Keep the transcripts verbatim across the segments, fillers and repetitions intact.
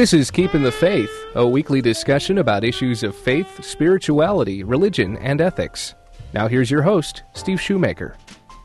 This is Keeping the Faith, a weekly discussion about issues of faith, spirituality, religion, and ethics. Now here's your host, Steve Shoemaker.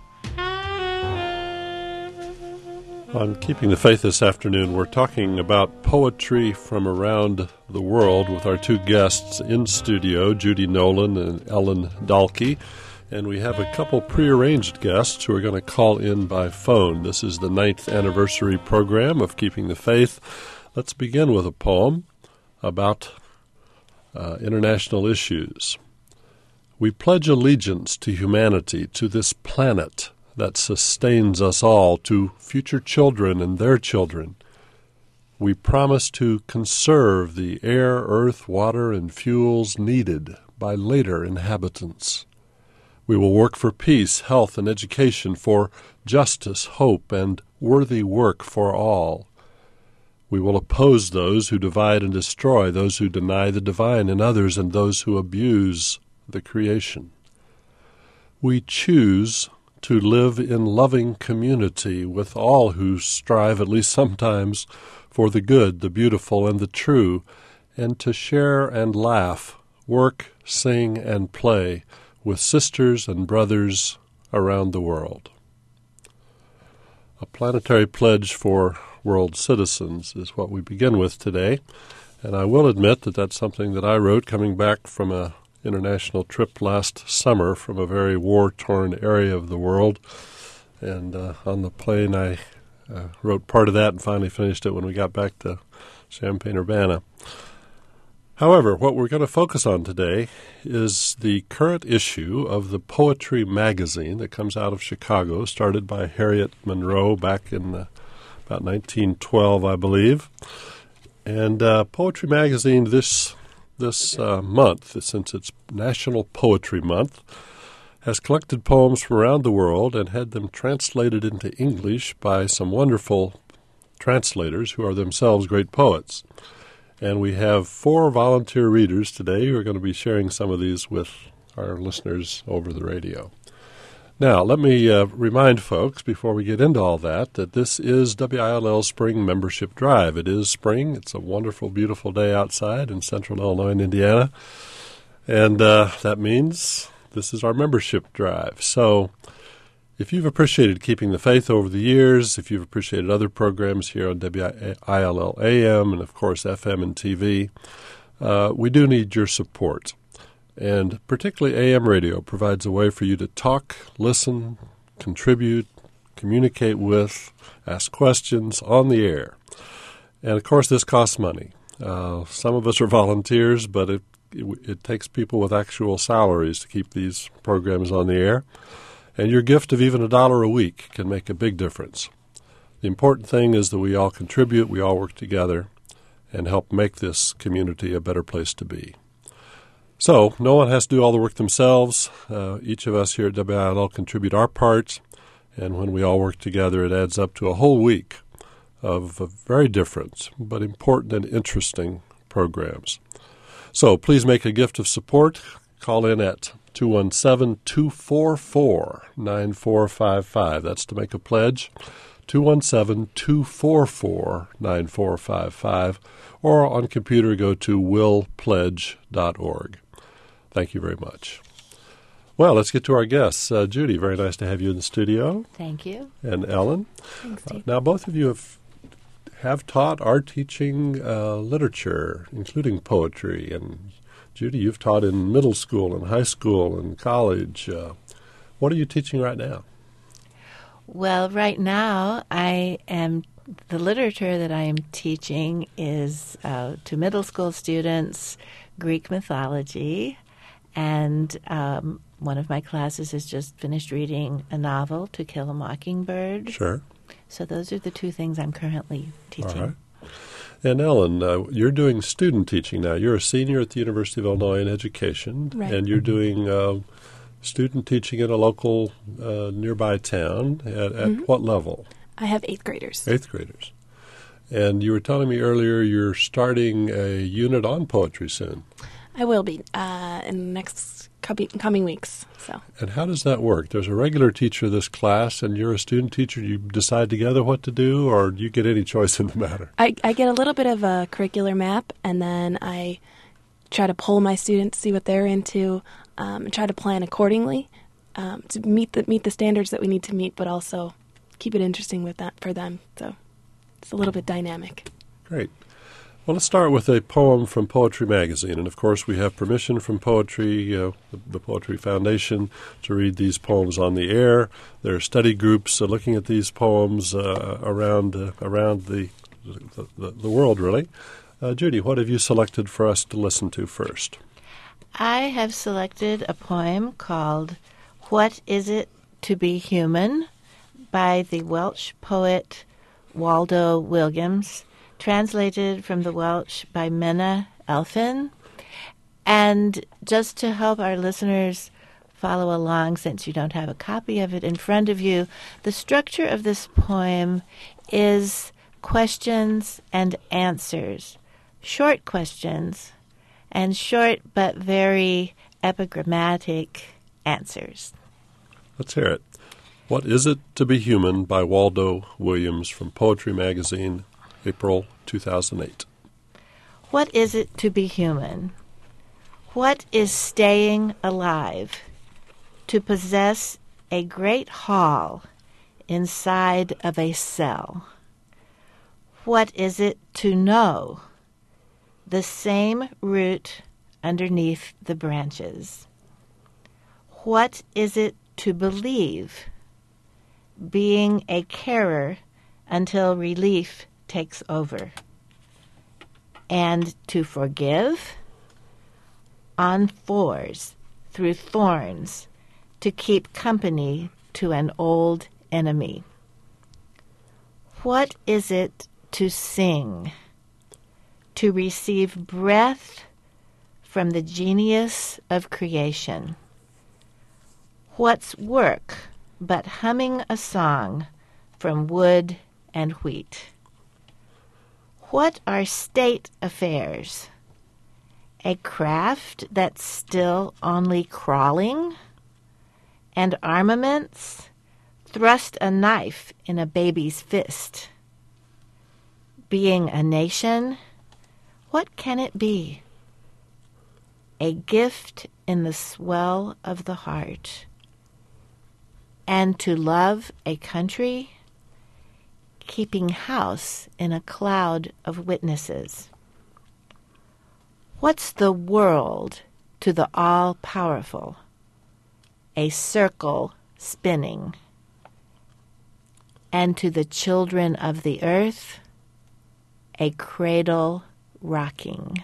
On Keeping the Faith this afternoon, we're talking about poetry from around the world with our two guests in studio, Judy Nolan and Ellen Dahlke. And we have a couple prearranged guests who are going to call in by phone. This is the ninth anniversary program of Keeping the Faith. Let's begin with a poem about uh, international issues. We pledge allegiance to humanity, to this planet that sustains us all, to future children and their children. We promise to conserve the air, earth, water, and fuels needed by later inhabitants. We will work for peace, health, and education, for justice, hope, and worthy work for all. We will oppose those who divide and destroy, those who deny the divine in others, and those who abuse the creation. We choose to live in loving community with all who strive, at least sometimes, for the good, the beautiful, and the true, and to share and laugh, work, sing, and play with sisters and brothers around the world. A planetary pledge for world citizens is what we begin with today, and I will admit that that's something that I wrote coming back from an international trip last summer from a very war-torn area of the world, and uh, on the plane I uh, wrote part of that and finally finished it when we got back to Champaign-Urbana. However, what we're going to focus on today is the current issue of the Poetry magazine that comes out of Chicago, started by Harriet Monroe back in uh, about nineteen twelve, I believe. And uh, Poetry magazine this this uh, month, since it's National Poetry Month, has collected poems from around the world and had them translated into English by some wonderful translators who are themselves great poets. And we have four volunteer readers today who are going to be sharing some of these with our listeners over the radio. Now, let me uh, remind folks, before we get into all that, that this is W I L L Spring Membership Drive. It is spring. It's a wonderful, beautiful day outside in central Illinois and Indiana. And uh, that means this is our membership drive. So if you've appreciated Keeping the Faith over the years, if you've appreciated other programs here on W I L L A M and, of course, F M and T V, uh, we do need your support. And particularly A M radio provides a way for you to talk, listen, contribute, communicate with, ask questions on the air. And, of course, this costs money. Uh, some of us are volunteers, but it, it, it takes people with actual salaries to keep these programs on the air. And your gift of even a dollar a week can make a big difference. The important thing is that we all contribute, we all work together, and help make this community a better place to be. So, no one has to do all the work themselves. Uh, each of us here at W I L L contribute our parts, and when we all work together, it adds up to a whole week of uh, very different but important and interesting programs. So, please make a gift of support. Call in at two one seven, two four four, nine four five five. That's to make a pledge. two one seven, two four four, nine four five five. Or on computer, go to will pledge dot org. Thank you very much. Well, let's get to our guests. Uh, Judy, very nice to have you in the studio. Thank you. And Ellen. Thanks, Steve. Uh, now, both of you have have taught are teaching uh, literature, including poetry. And Judy, you've taught in middle school and high school and college. Uh, what are you teaching right now? Well, right now, I am the literature that I am teaching is uh, to middle school students, Greek mythology, and um, one of my classes has just finished reading a novel, To Kill a Mockingbird. Sure. So those are the two things I'm currently teaching. All right. And Ellen, uh, you're doing student teaching now. You're a senior at the University of Illinois in education, right. And you're doing uh, student teaching in a local uh, nearby town. At, at mm-hmm. what level? I have eighth graders. Eighth graders. And you were telling me earlier you're starting a unit on poetry soon. I will be uh, in the next coming weeks. So. And how does that work? There's a regular teacher of this class, and you're a student teacher. You decide together what to do, or do you get any choice in the matter? I, I get a little bit of a curricular map, and then I try to poll my students, see what they're into, um, and try to plan accordingly um, to meet the meet the standards that we need to meet, but also keep it interesting with that for them. So it's a little bit dynamic. Great. Well, let's start with a poem from Poetry Magazine. And, of course, we have permission from Poetry, uh, the, the Poetry Foundation, to read these poems on the air. There are study groups uh, looking at these poems uh, around uh, around the, the, the world, really. Uh, Judy, what have you selected for us to listen to first? I have selected a poem called What Is It to Be Human by the Welsh poet Waldo Williams, translated from the Welsh by Menna Elfyn. And just to help our listeners follow along, since you don't have a copy of it in front of you, the structure of this poem is questions and answers. Short questions and short but very epigrammatic answers. Let's hear it. What Is It to Be Human by Waldo Williams from Poetry Magazine, April two thousand eight. What is it to be human? What is staying alive? To possess a great hall inside of a cell. What is it to know? The same root underneath the branches. What is it to believe? Being a carer until relief takes over. And to forgive? On fours, through thorns, to keep company to an old enemy. What is it to sing? To receive breath from the genius of creation. What's work but humming a song from wood and wheat? What are state affairs? A craft that's still only crawling? And armaments? Thrust a knife in a baby's fist. Being a nation? What can it be? A gift in the swell of the heart. And to love a country? Keeping house in a cloud of witnesses. What's the world to the all-powerful? A circle spinning. And to the children of the earth, a cradle rocking.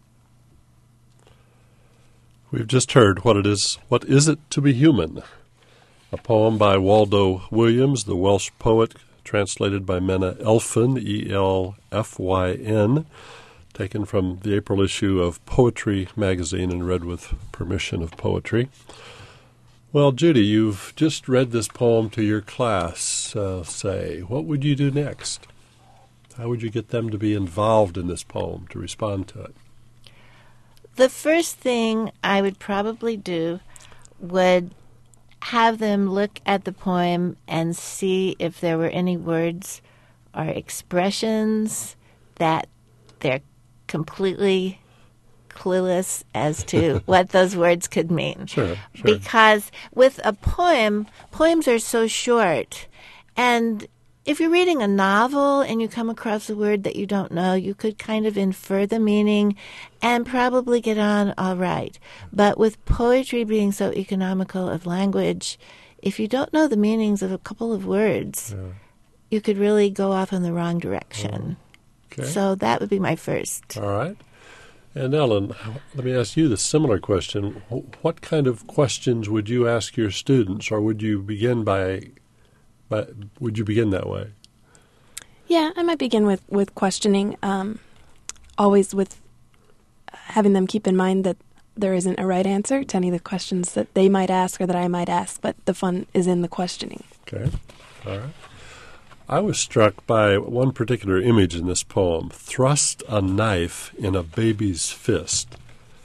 We've just heard what it is. What is it to be human? A poem by Waldo Williams, the Welsh poet, translated by Menna Elfyn, E L F Y N, taken from the April issue of Poetry Magazine and read with permission of Poetry. Well, Judy, you've just read this poem to your class, uh, say. What would you do next? How would you get them to be involved in this poem, to respond to it? The first thing I would probably do would have them look at the poem and see if there were any words or expressions that they're completely clueless as to what those words could mean. Sure, sure. Because with a poem, poems are so short, and if you're reading a novel and you come across a word that you don't know, you could kind of infer the meaning and probably get on all right. But with poetry being so economical of language, if you don't know the meanings of a couple of words, yeah. you could really go off in the wrong direction. Oh, okay. So that would be my first. All right. And Ellen, let me ask you the similar question. What kind of questions would you ask your students, or would you begin by... But would you begin that way? Yeah, I might begin with, with questioning, um, always with having them keep in mind that there isn't a right answer to any of the questions that they might ask or that I might ask, but the fun is in the questioning. Okay, all right. I was struck by one particular image in this poem, thrust a knife in a baby's fist.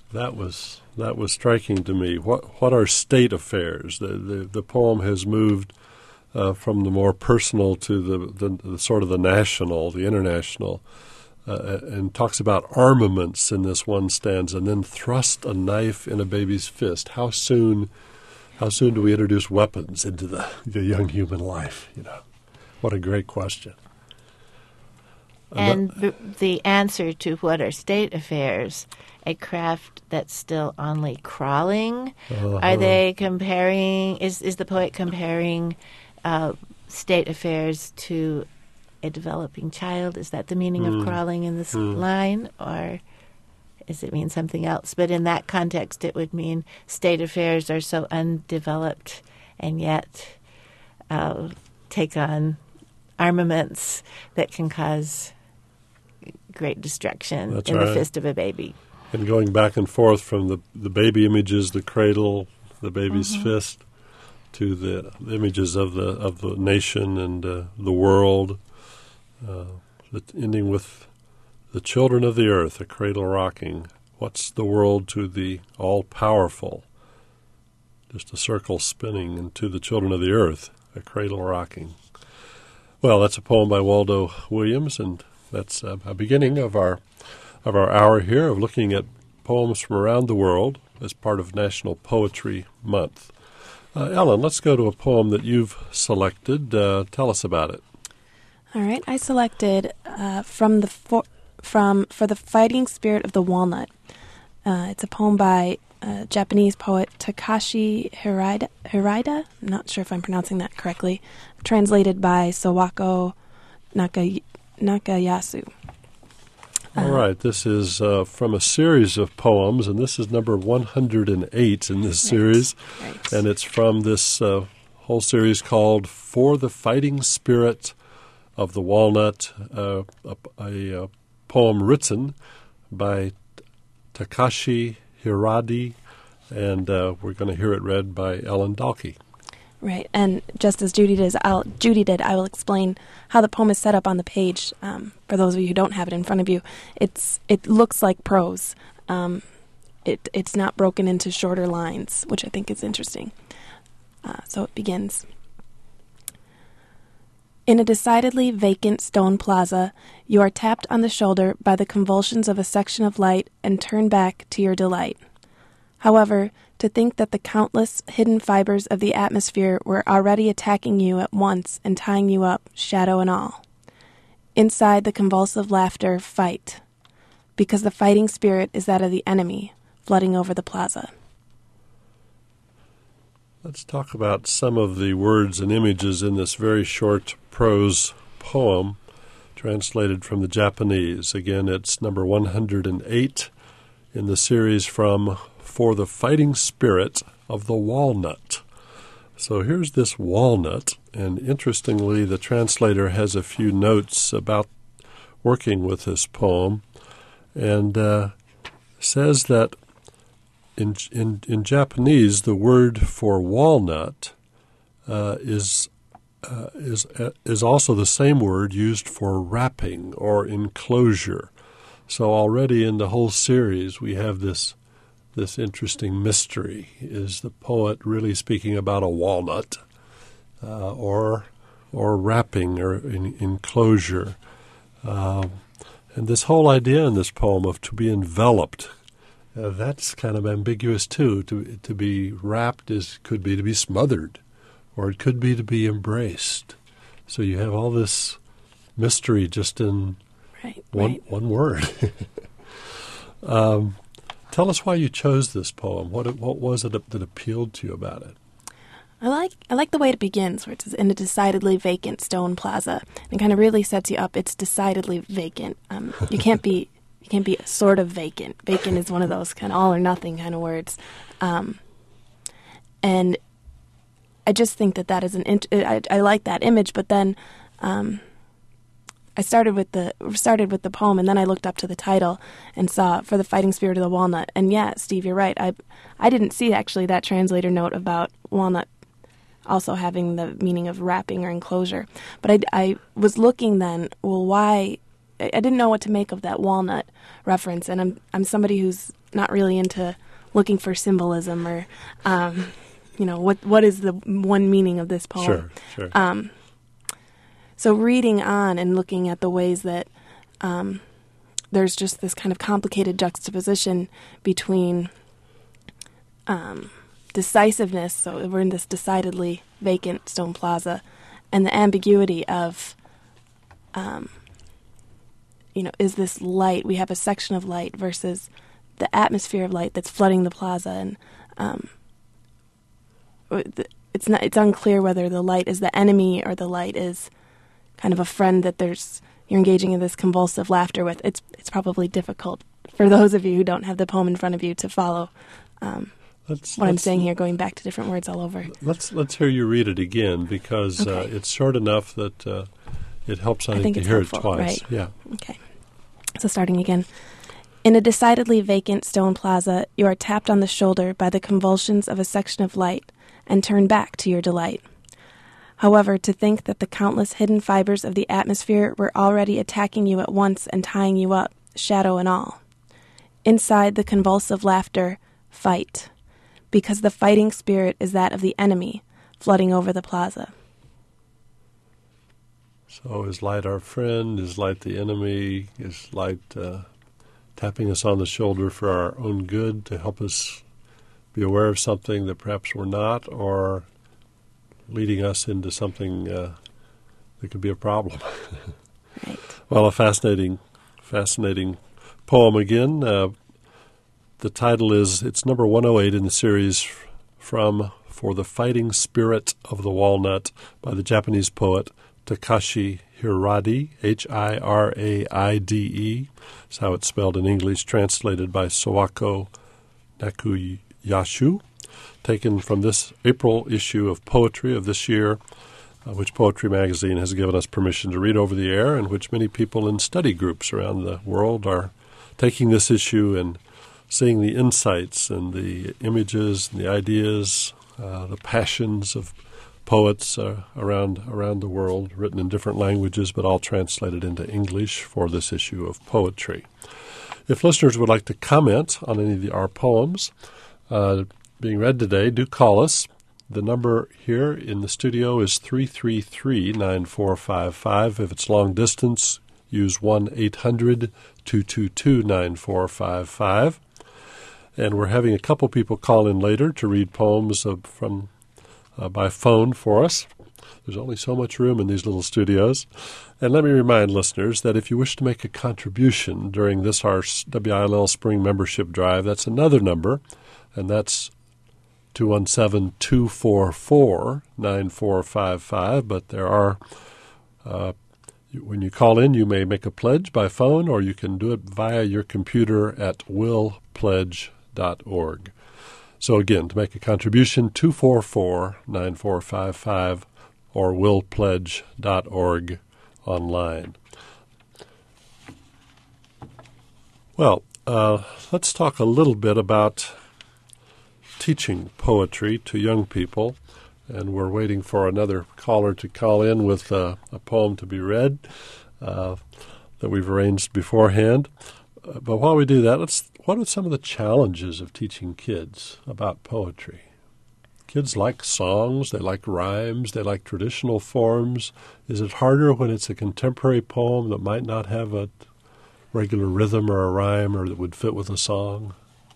That was that was striking to me. What what are state affairs? The the, the poem has moved uh, from the more personal to the, the, the sort of the national, the international, uh, and talks about armaments in this one stanza, and then thrust a knife in a baby's fist. How soon, how soon do we introduce weapons into the, the young human life? You know, what a great question. And the, the answer to what are state affairs, a craft that's still only crawling? Uh-huh. Are they comparing, is, is the poet comparing uh, state affairs to a developing child? Is that the meaning mm. of crawling in this mm. line? Or does it mean something else? But in that context, it would mean state affairs are so undeveloped and yet uh, take on armaments that can cause great destruction That's in right. the fist of a baby. And going back and forth from the, the baby images, the cradle, the baby's mm-hmm. fist, to the, the images of the of the nation and uh, the world, uh, ending with the children of the earth, a cradle rocking. What's the world to the all-powerful? Just a circle spinning, and to the children of the earth, a cradle rocking. Well, that's a poem by Waldo Williams, and that's uh, a beginning of our of our hour here of looking at poems from around the world as part of National Poetry Month. Uh, Ellen, let's go to a poem that you've selected. Uh, tell us about it. All right, I selected uh, from the for, from for the fighting spirit of the walnut. Uh, it's a poem by uh, Japanese poet Takashi Hirida. Hirida. I'm not sure if I'm pronouncing that correctly. Translated by Sawako Naka, Nakayasu. All right, this is uh, from a series of poems, and this is number one hundred eight in this Right, series. right. And it's from this uh, whole series called For the Fighting Spirit of the Walnut, uh, a, a, a poem written by Takashi Hiradi, and uh, we're going to hear it read by Ellen Dalkey. Right, and just as Judy did, I'll, Judy did, I will explain how the poem is set up on the page. Um, for those of you who don't have it in front of you, it's it looks like prose. Um, it it's not broken into shorter lines, which I think is interesting. Uh, so it begins. In a decidedly vacant stone plaza, you are tapped on the shoulder by the convulsions of a section of light and turn back to your delight. However, to think that the countless hidden fibers of the atmosphere were already attacking you at once and tying you up, shadow and all. Inside the convulsive laughter, fight, because the fighting spirit is that of the enemy, flooding over the plaza. Let's talk about some of the words and images in this very short prose poem, translated from the Japanese. Again, it's number one hundred eight in the series from For the Fighting Spirit of the Walnut. So here's this walnut, and interestingly, the translator has a few notes about working with this poem, and uh, says that in, in in Japanese, the word for walnut uh, is uh, is uh, is also the same word used for wrapping or enclosure. So already in the whole series, we have this this interesting mystery. Is the poet really speaking about a walnut, uh, or or wrapping or in, enclosure? Um, and this whole idea in this poem of to be enveloped, uh, that's kind of ambiguous too. To to be wrapped is could be to be smothered, or it could be to be embraced. So you have all this mystery just in Right, one right. one word. um, tell us why you chose this poem. What what was it that appealed to you about it? I like I like the way it begins, where it says in a decidedly vacant stone plaza. It kind of really sets you up. It's decidedly vacant. Um, you can't be you can't be sort of vacant. Vacant is one of those kind of all or nothing kind of words, um, and I just think that that is an. Int- I, I like that image, but then um, I started with the started with the poem, and then I looked up to the title and saw For the Fighting Spirit of the Walnut. And yeah, Steve, you're right. I I didn't see actually that translator note about walnut also having the meaning of wrapping or enclosure. But I, I was looking then, well, why I I didn't know what to make of that walnut reference, and I'm I'm somebody who's not really into looking for symbolism or, um, you know, what what is the one meaning of this poem. Sure, sure. Um, so reading on and looking at the ways that um, there's just this kind of complicated juxtaposition between um, decisiveness, so we're in this decidedly vacant stone plaza, and the ambiguity of, um, you know, is this light? We have a section of light versus the atmosphere of light that's flooding the plaza, and um, it's not. It's unclear whether the light is the enemy or the light is kind of a friend that there's you're engaging in this convulsive laughter with. It's it's probably difficult for those of you who don't have the poem in front of you to follow um, let's, what let's, I'm saying here, going back to different words all over. Let's let's hear you read it again, because Okay. uh, it's short enough that uh, it helps, I, I think, think to it's hear helpful, it twice. right. Yeah. Okay. So starting again. In a decidedly vacant stone plaza, you are tapped on the shoulder by the convulsions of a section of light and turn back to your delight. However, to think that the countless hidden fibers of the atmosphere were already attacking you at once and tying you up, shadow and all. Inside the convulsive laughter, fight, because the fighting spirit is that of the enemy flooding over the plaza. So is light our friend? Is light the enemy? Is light uh, tapping us on the shoulder for our own good, to help us be aware of something that perhaps we're not, or leading us into something uh, that could be a problem? Right. Well, a fascinating, fascinating poem again. Uh, the title is, it's number one oh eight in the series, from For the Fighting Spirit of the Walnut by the Japanese poet Takashi Hirade, H I R A I D E. That's how it's spelled in English, translated by Sawako Nakuyashu, taken from this April issue of Poetry of this year, uh, which Poetry Magazine has given us permission to read over the air, and which many people in study groups around the world are taking this issue and seeing the insights and the images and the ideas, uh, the passions of poets uh, around around the world, written in different languages, but all translated into English for this issue of Poetry. If listeners would like to comment on any of the, our poems uh, being read today, do call us. The number here in the studio is three three three, nine four five five. If it's long distance, use one eight hundred, two two two, nine four five five. And we're having a couple people call in later to read poems of, from uh, by phone for us. There's only so much room in these little studios. And let me remind listeners that if you wish to make a contribution during this, our W I L L Spring Membership Drive, that's another number, and that's two one seven, two four four, nine four five five. But there are, uh, when you call in, you may make a pledge by phone, or you can do it via your computer at will pledge dot org. So again, to make a contribution, two four four, nine four five five, or will pledge dot org online. Well, uh, let's talk a little bit about teaching poetry to young people. And we're waiting for another caller to call in with uh, a poem to be read uh, that we've arranged beforehand. Uh, but while we do that, let's what are some of the challenges of teaching kids about poetry? Kids like songs, they like rhymes, they like traditional forms. Is it harder when it's a contemporary poem that might not have a regular rhythm or a rhyme, or that would fit with a song?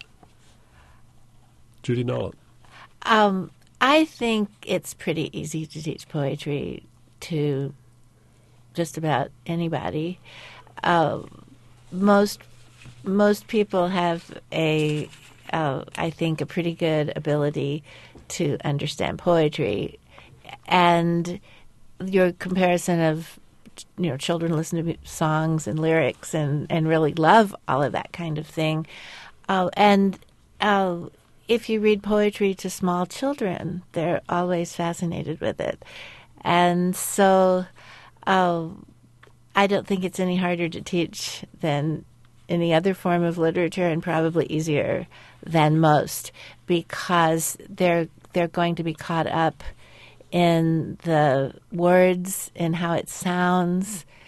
Judy Nolan. Um, I think it's pretty easy to teach poetry to just about anybody. Uh, most most people have a, uh, I think, a pretty good ability to understand poetry, and your comparison of, you know, children listen to songs and lyrics and, and really love all of that kind of thing, uh, and uh, if you read poetry to small children, they're always fascinated with it, and so uh, I don't think it's any harder to teach than any other form of literature, and probably easier than most, because they're they're going to be caught up in the words and how it sounds,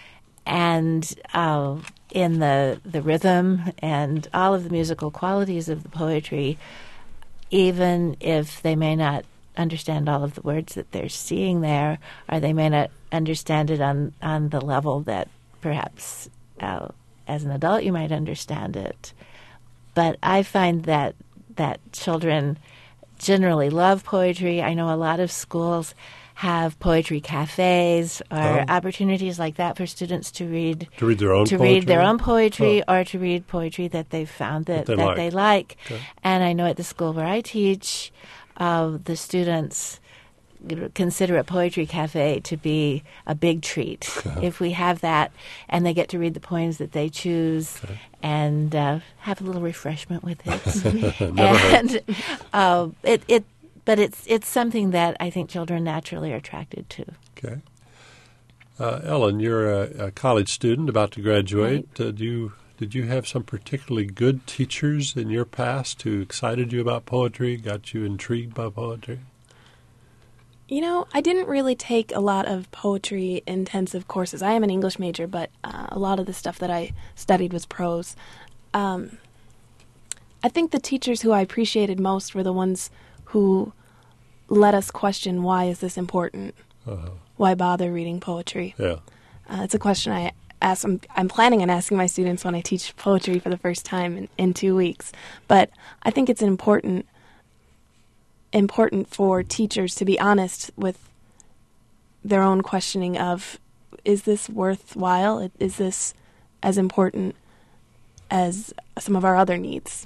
and uh, in the the rhythm and all of the musical qualities of the poetry, even if they may not understand all of the words that they're seeing there, or they may not understand it on, on the level that perhaps uh, as an adult you might understand it. But I find that that children generally love poetry. I know a lot of schools have poetry cafes or Oh. opportunities like that for students to read To read their own to poetry? read their own poetry Oh. or to read poetry that they've found that, That they that like. they like. Okay. And I know at the school where I teach, uh, the students consider a poetry cafe to be a big treat if we have that, and they get to read the poems that they choose Okay. and uh, have a little refreshment with it. Never heard. and uh, it, it, but it's it's something that I think children naturally are attracted to. Okay. Uh, Ellen, you're a, a college student about to graduate. Uh, do you, did you have some particularly good teachers in your past who excited you about poetry, got you intrigued by poetry? You know, I didn't really take a lot of poetry intensive courses. I am an English major, but uh, a lot of the stuff that I studied was prose. Um, I think the teachers who I appreciated most were the ones who let us question, why is this important? Uh-huh. Why bother reading poetry? Yeah. Uh, it's a question I ask. I'm, I'm planning on asking my students when I teach poetry for the first time in, in two weeks. But I think it's important important for teachers to be honest with their own questioning of, is this worthwhile? Is this as important as some of our other needs?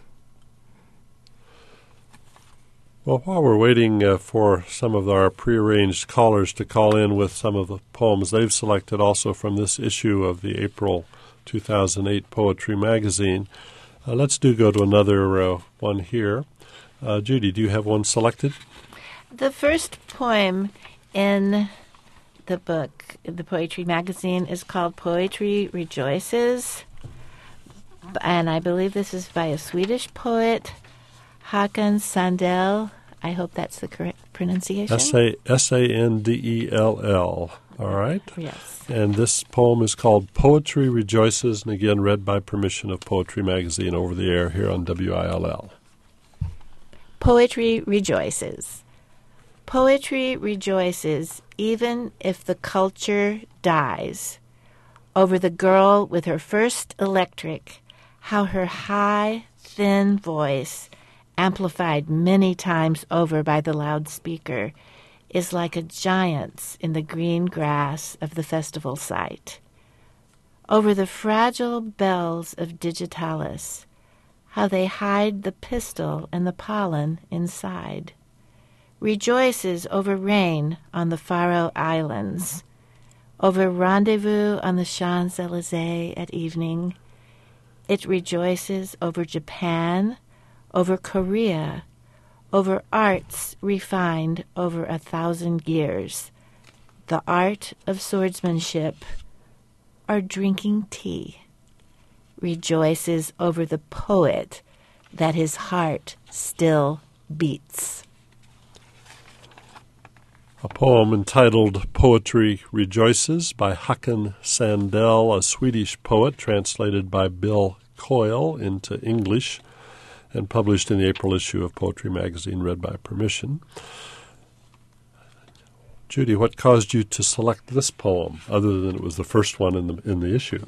Well, while we're waiting uh, for some of our prearranged callers to call in with some of the poems they've selected also from this issue of the April two thousand eight Poetry Magazine, uh, let's do go to another uh, one here. Uh, Judy, do you have one selected? The first poem in the book, the Poetry Magazine, is called Poetry Rejoices. And I believe this is by a Swedish poet, Håkan Sandell. I hope that's the correct pronunciation. S A S A N D E L L. All right. Yes. And this poem is called Poetry Rejoices, and again read by permission of Poetry Magazine over the air here on W I L L. Poetry rejoices. Poetry rejoices even if the culture dies. Over the girl with her first electric, how her high, thin voice, amplified many times over by the loudspeaker, is like a giant's in the green grass of the festival site. Over the fragile bells of digitalis, how they hide the pistil and the pollen inside. Rejoices over rain on the Faroe Islands, over rendezvous on the Champs-Élysées at evening. It rejoices over Japan, over Korea, over arts refined over a thousand years, the art of swordsmanship, or drinking tea. Rejoices over the poet that his heart still beats. A poem entitled Poetry Rejoices by Håkan Sandell, a Swedish poet, translated by Bill Coyle into English and published in the April issue of Poetry Magazine, read by permission. Judy, what caused you to select this poem, other than it was the first one in the in the issue?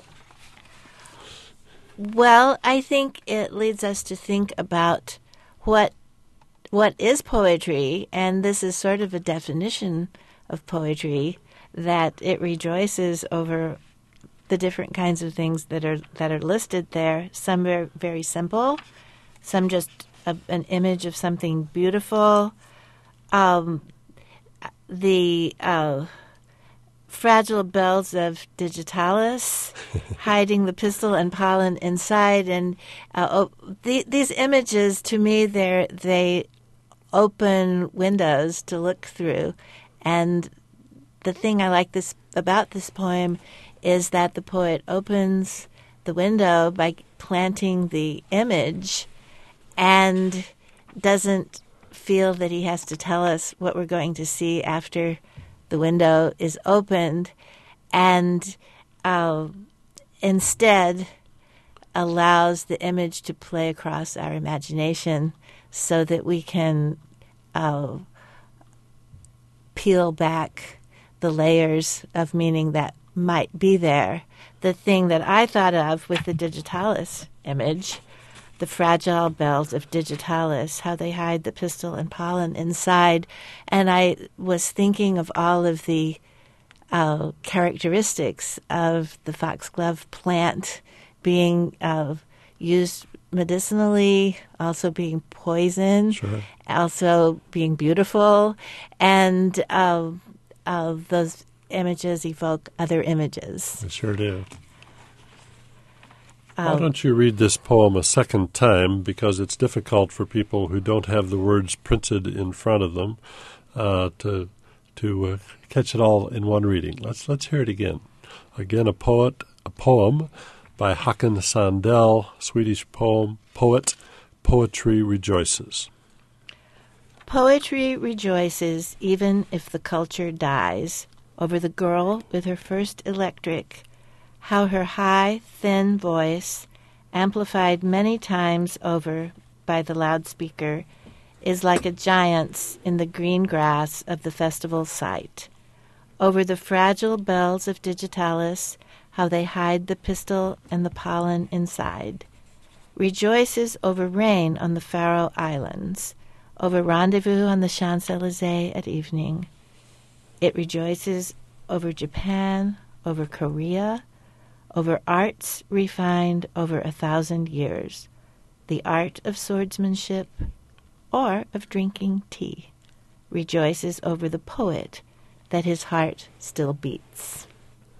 Well, I think it leads us to think about what what is poetry, and this is sort of a definition of poetry, that it rejoices over the different kinds of things that are that are listed there. Some are very simple, some just a, an image of something beautiful. Um, the uh, fragile bells of digitalis, hiding the pistil and pollen inside, and uh, oh, the, these images, to me, they they open windows to look through. And the thing I like this about this poem is that the poet opens the window by planting the image and doesn't feel that he has to tell us what we're going to see after the window is opened. And uh, instead allows the image to play across our imagination so that we can uh, peel back the layers of meaning that might be there. The thing that I thought of with the digitalis image, the fragile bells of digitalis, how they hide the pistil and pollen inside. And I was thinking of all of the uh, characteristics of the foxglove plant being uh, used medicinally, also being poison, Sure. also being beautiful. And uh, uh, those images evoke other images. I sure do. Uh, Why don't you read this poem a second time, because it's difficult for people who don't have the words printed in front of them uh, to to uh, catch it all in one reading. Let's let's hear it again. Again, a poet, a poem by Håkan Sandell, Swedish poem poet. Poetry rejoices. Poetry rejoices even if the culture dies over the girl with her first electric, how her high, thin voice, amplified many times over by the loudspeaker, is like a giant's in the green grass of the festival site. Over the fragile bells of digitalis, how they hide the pistil and the pollen inside. Rejoices over rain on the Faroe Islands, over rendezvous on the Champs-Élysées at evening. It rejoices over Japan, over Korea, over arts refined over a thousand years, the art of swordsmanship or of drinking tea, rejoices over the poet that his heart still beats.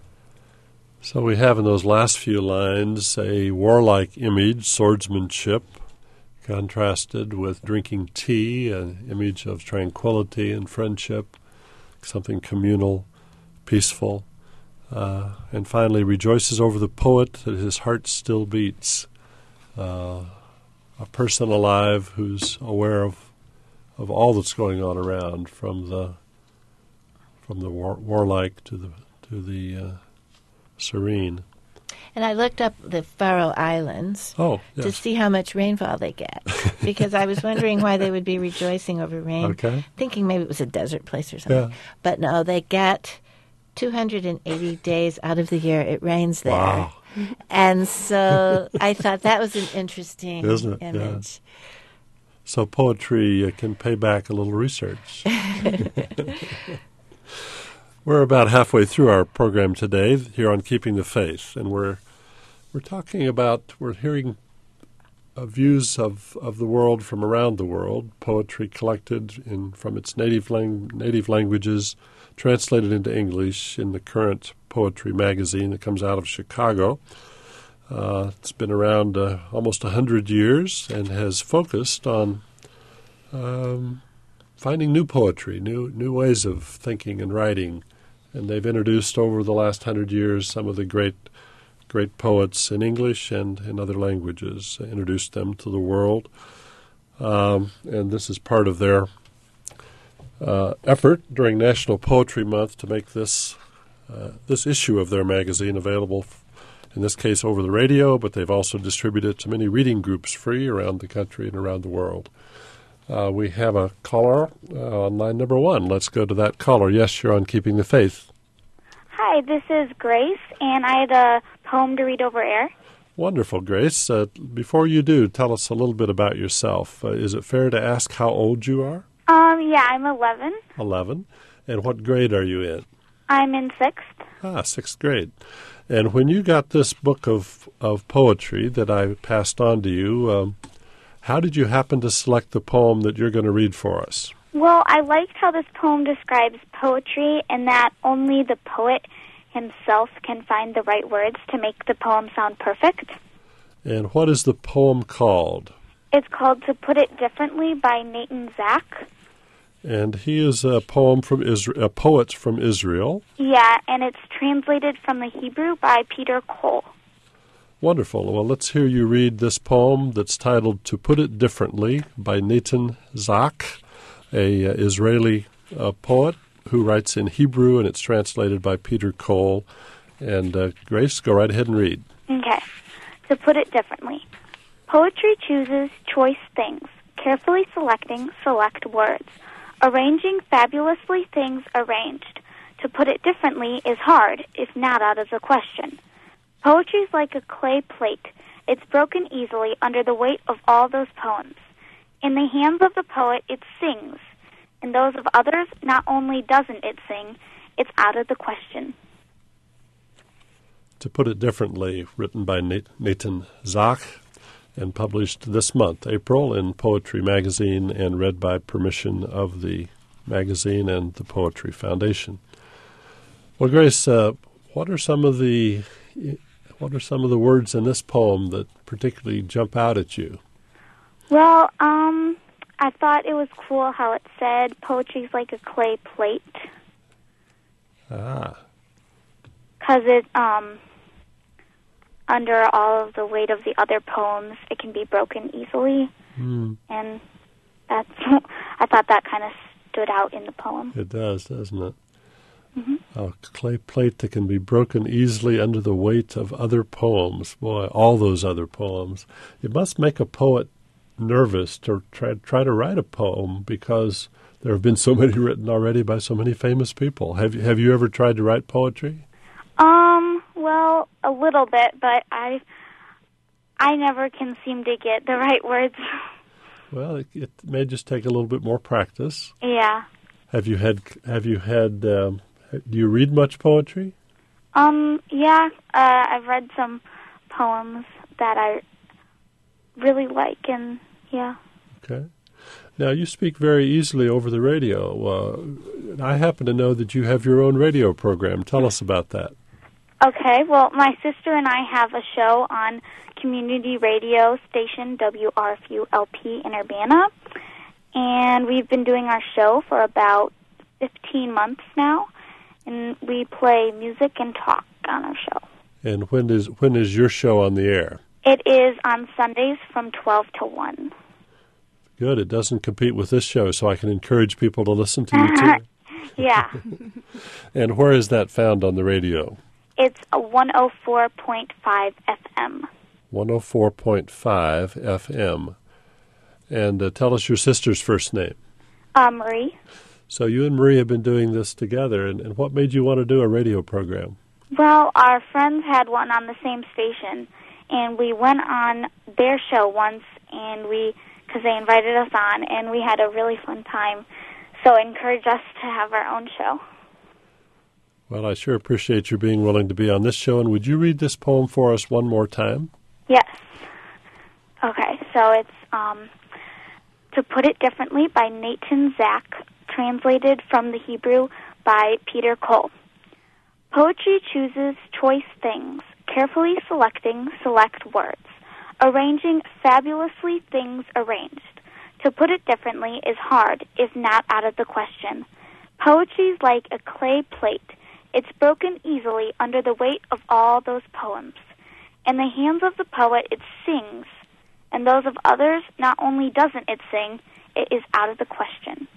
So we have in those last few lines a warlike image, swordsmanship, contrasted with drinking tea, an image of tranquility and friendship, something communal, peaceful. Uh, and finally, rejoices over the poet that his heart still beats. Uh, a person alive who's aware of of all that's going on around, from the from the war, warlike to the to the uh, serene. And I looked up the Faroe Islands Oh, yes. to see how much rainfall they get, because I was wondering why they would be rejoicing over rain, Okay. thinking maybe it was a desert place or something. Yeah. But no, they get two hundred eighty days out of the year it rains there. Wow. And so I thought that was an interesting Isn't it? Yeah. image. So poetry uh, can pay back a little research. We're about halfway through our program today here on Keeping the Faith, and we're we're talking about, we're hearing uh, views of, of the world from around the world, poetry collected in from its native lang- native languages, translated into English in the current poetry magazine that comes out of Chicago. Uh, it's been around uh, almost one hundred years and has focused on um, finding new poetry, new new ways of thinking and writing. And they've introduced over the last hundred years some of the great great poets in English and in other languages, introduced them to the world. Um, and this is part of their uh, effort during National Poetry Month to make this uh, this issue of their magazine available, in this case over the radio, but they've also distributed it to many reading groups free around the country and around the world. Uh, we have a caller uh, on line number one. Let's go to that caller. Yes, you're on Keeping the Faith. Hi, this is Grace, and I had a poem to read over air. Wonderful, Grace. Uh, before you do, tell us a little bit about yourself. Uh, is it fair to ask how old you are? Um, yeah, I'm eleven. eleven. And what grade are you in? I'm in sixth. Ah, sixth grade. And when you got this book of, of poetry that I passed on to you, um, how did you happen to select the poem that you're going to read for us? Well, I liked how this poem describes poetry and that only the poet himself can find the right words to make the poem sound perfect. And what is the poem called? It's called To Put It Differently by Nathan Zach. And he is a poem from Israel, a poet from Israel. Yeah, and it's translated from the Hebrew by Peter Cole. Wonderful. Well, let's hear you read this poem that's titled To Put It Differently by Nathan Zach, a uh, Israeli uh, poet who writes in Hebrew, and it's translated by Peter Cole. And uh, Grace, go right ahead and read. Okay. To put it differently, poetry chooses choice things, carefully selecting select words, arranging fabulously things arranged. To put it differently is hard, if not out of the question. Poetry is like a clay plate. It's broken easily under the weight of all those poems. In the hands of the poet, it sings. In those of others, not only doesn't it sing, it's out of the question. To Put It Differently, written by Nathan Zach and published this month, April, in Poetry Magazine and read by permission of the magazine and the Poetry Foundation. Well, Grace, uh, what are some of the what are some of the words in this poem that particularly jump out at you? Well, um, I thought it was cool how it said poetry's like a clay plate. Ah. Because it, um, under all of the weight of the other poems, it can be broken easily. Mm. And that's, I thought that kind of stood out in the poem. It does, doesn't it? Mm-hmm. A clay plate that can be broken easily under the weight of other poems. Boy, all those other poems. It must make a poet nervous to try, try to write a poem because there have been so many written already by so many famous people. Have you, have you ever tried to write poetry? Um, well, a little bit, but I I never can seem to get the right words. Well, it, it may just take a little bit more practice. Yeah. Have you had, have you had, um, do you read much poetry? Um, yeah, uh, I've read some poems that I really like, and yeah. Okay. Now, you speak very easily over the radio. Uh, I happen to know that you have your own radio program. Tell us about that. Okay, well, my sister and I have a show on community radio station W R F U L P in Urbana, and we've been doing our show for about fifteen months now, and we play music and talk on our show. And when is when is your show on the air? It is on Sundays from twelve to one. Good. It doesn't compete with this show, so I can encourage people to listen to you, too. Yeah. And where is that found on the radio? It's a one oh four point five F M. one oh four point five F M. And uh, tell us your sister's first name. Uh, Marie. So you and Marie have been doing this together, and, and what made you want to do a radio program? Well, our friends had one on the same station, and we went on their show once, and we, because they invited us on, and we had a really fun time. So it encouraged us to have our own show. Well, I sure appreciate you being willing to be on this show, and would you read this poem for us one more time? Yes. Okay, so it's um, To Put It Differently by Nathan Zach, translated from the Hebrew by Peter Cole. Poetry chooses choice things, carefully selecting select words, arranging fabulously things arranged. To put it differently is hard, if not out of the question. Poetry's like a clay plate. It's broken easily under the weight of all those poems. In the hands of the poet, it sings. And those of others, not only doesn't it sing, it is out of the question.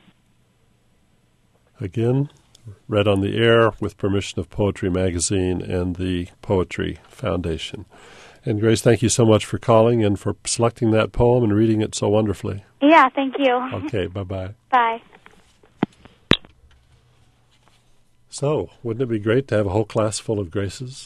Again, read on the air with permission of Poetry Magazine and the Poetry Foundation. And Grace, thank you so much for calling and for selecting that poem and reading it so wonderfully. Yeah, thank you. Okay, bye-bye. Bye. So, wouldn't it be great to have a whole class full of Graces?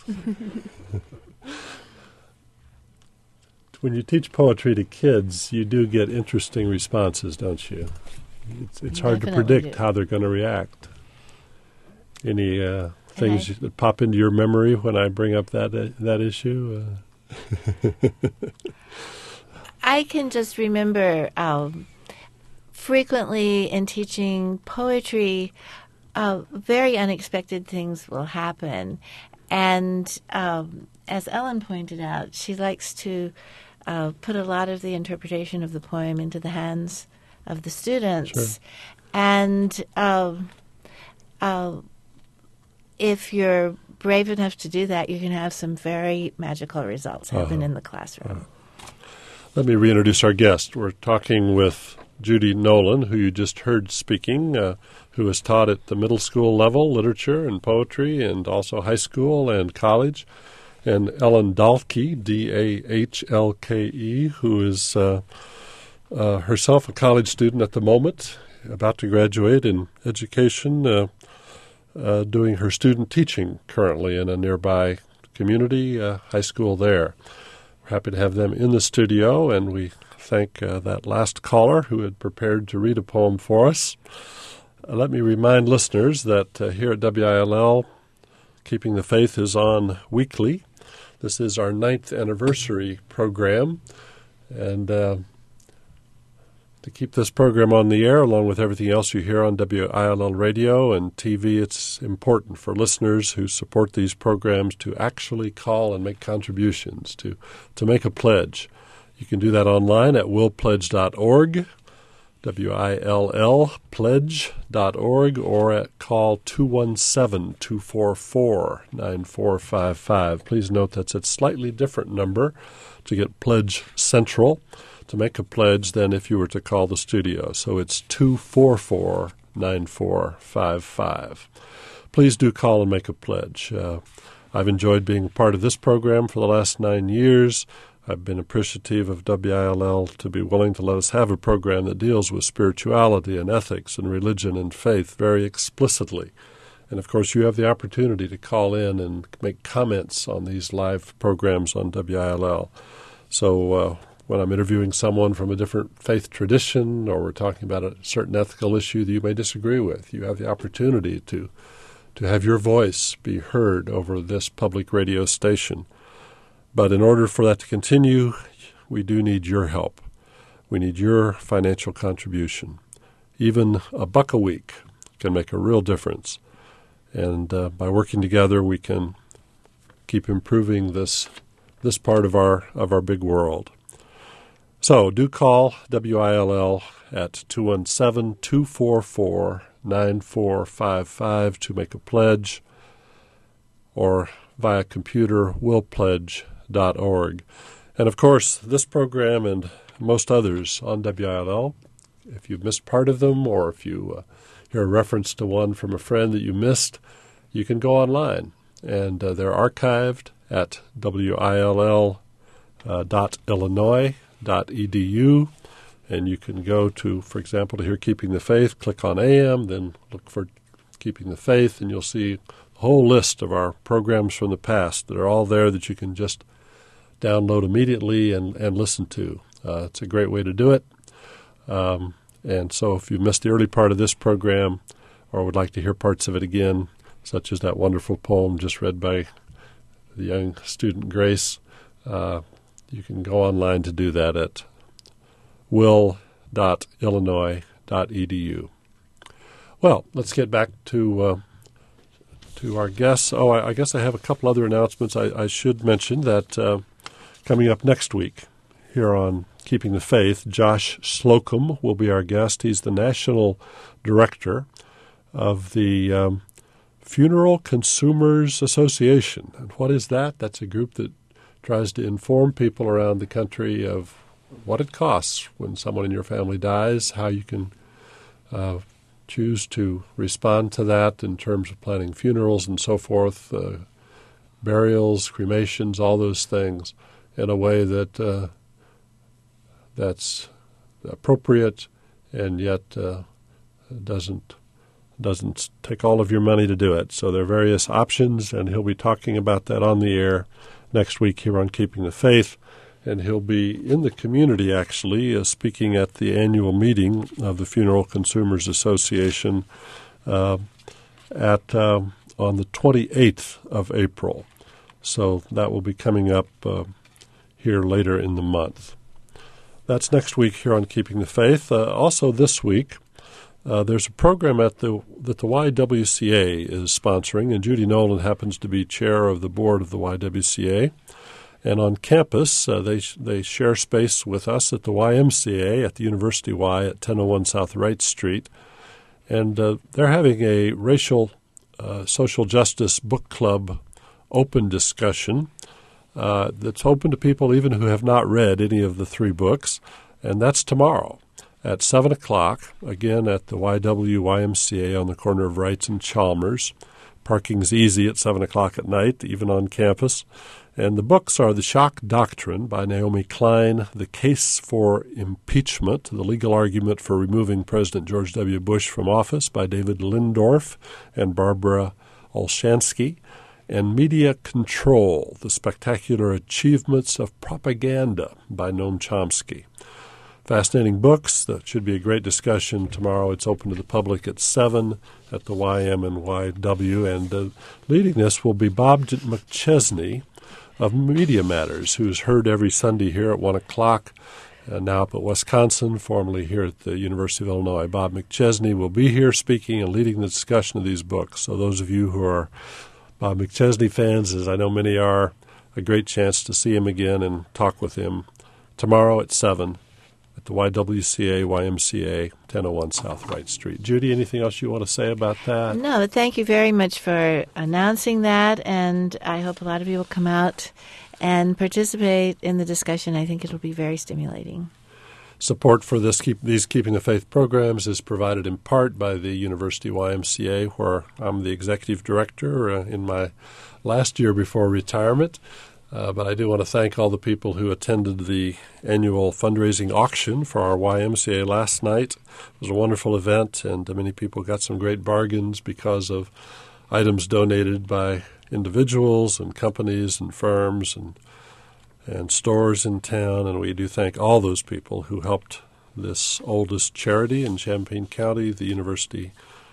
When you teach poetry to kids, you do get interesting responses, don't you? It's, it's hard to predict do. how they're going to react. Any uh, things I, that pop into your memory when I bring up that uh, that issue? Uh. I can just remember um, frequently in teaching poetry, uh, very unexpected things will happen. And um, as Ellen pointed out, she likes to uh, put a lot of the interpretation of the poem into the hands of the students. Sure. And uh, uh, if you're brave enough to do that, you can have some very magical results happen uh-huh. in the classroom. Uh-huh. Let me reintroduce our guest. We're talking with Judy Nolan, who you just heard speaking, uh, who has taught at the middle school level, literature and poetry, and also high school and college, and Ellen Dahlke, D A H L K E, who is uh, uh, herself a college student at the moment, about to graduate in education, uh, uh, doing her student teaching currently in a nearby community uh, high school there. We're happy to have them in the studio, and we thank uh, that last caller who had prepared to read a poem for us. Uh, let me remind listeners that uh, here at W I L L, Keeping the Faith is on weekly. This is our ninth anniversary program, and uh, to keep this program on the air, along with everything else you hear on W I L L radio and T V, it's important for listeners who support these programs to actually call and make contributions, to, to make a pledge. You can do that online at will pledge dot org, W I L L pledge dot org, or at call two one seven, two four four, nine four five five. Please note that's a slightly different number to get Pledge Central to make a pledge than if you were to call the studio. So it's two four four, nine four five five. Please do call and make a pledge. Uh, I've enjoyed being a part of this program for the last nine years. I've been appreciative of W I L L to be willing to let us have a program that deals with spirituality and ethics and religion and faith very explicitly. And, of course, you have the opportunity to call in and make comments on these live programs on W I L L. So uh, when I'm interviewing someone from a different faith tradition, or we're talking about a certain ethical issue that you may disagree with, you have the opportunity to, to have your voice be heard over this public radio station. But in order for that to continue, we do need your help. We need your financial contribution. Even a buck a week can make a real difference. And uh, by working together, we can keep improving this this part of our of our big world. So do call W I L L at two one seven, two four four, nine four five five to make a pledge, or via computer, will pledge dot org. And, of course, this program and most others on W I L L, if you've missed part of them, or if you uh, hear a reference to one from a friend that you missed, you can go online. And uh, they're archived at W I L L dot illinois dot e d u. And you can go to, for example, to hear Keeping the Faith, click on A M, then look for Keeping the Faith, and you'll see a whole list of our programs from the past that are all there that you can just download immediately and, and listen to. Uh, it's a great way to do it. Um, and so if you missed the early part of this program or would like to hear parts of it again, such as that wonderful poem just read by the young student Grace, uh, you can go online to do that at will dot illinois dot e d u. Well, let's get back to uh, to our guests. Oh, I, I guess I have a couple other announcements. I, I should mention that uh, coming up next week here on Keeping the Faith, Josh Slocum will be our guest. He's the national director of the um, Funeral Consumers Association. And what is that? That's a group that tries to inform people around the country of what it costs when someone in your family dies, how you can uh, choose to respond to that in terms of planning funerals and so forth, uh, burials, cremations, all those things, in a way that uh, that's appropriate and yet uh, doesn't doesn't take all of your money to do it. So there are various options, and he'll be talking about that on the air next week here on Keeping the Faith. And he'll be in the community, actually, uh, speaking at the annual meeting of the Funeral Consumers Association uh, at uh, on the twenty-eighth of April. So that will be coming up uh, here later in the month. That's next week here on Keeping the Faith. Uh, also this week, uh, there's a program at the that the Y W C A is sponsoring, and Judy Nolan happens to be chair of the board of the Y W C A. And on campus, uh, they they share space with us at the Y M C A at the University Y at ten oh one South Wright Street. And uh, they're having a racial uh, social justice book club open discussion uh, that's open to people even who have not read any of the three books. And that's tomorrow at seven o'clock, again at the Y W Y M C A on the corner of Wrights and Chalmers. Parking's easy at seven o'clock at night, even on campus. And the books are The Shock Doctrine by Naomi Klein, The Case for Impeachment, The Legal Argument for Removing President George W. Bush from Office by David Lindorf and Barbara Olshansky, and Media Control, The Spectacular Achievements of Propaganda by Noam Chomsky. Fascinating books. That should be a great discussion tomorrow. It's open to the public at seven at the Y M and Y W. And uh, leading this will be Bob McChesney of Media Matters, who's heard every Sunday here at one o'clock, uh, now up at Wisconsin, formerly here at the University of Illinois. Bob McChesney will be here speaking and leading the discussion of these books. So those of you who are Bob McChesney fans, as I know many are, a great chance to see him again and talk with him tomorrow at seven at the Y W C A Y M C A, ten oh one South Wright Street. Judy, anything else you want to say about that? No, but thank you very much for announcing that, and I hope a lot of you will come out and participate in the discussion. I think it'll be very stimulating. Support for this keep, these Keeping the Faith programs is provided in part by the University Y M C A, where I'm the executive director uh, in my last year before retirement. Uh, but I do want to thank all the people who attended the annual fundraising auction for our Y M C A last night. It was a wonderful event, and many people got some great bargains because of items donated by individuals and companies and firms and and stores in town. And we do thank all those people who helped this oldest charity in Champaign County, the University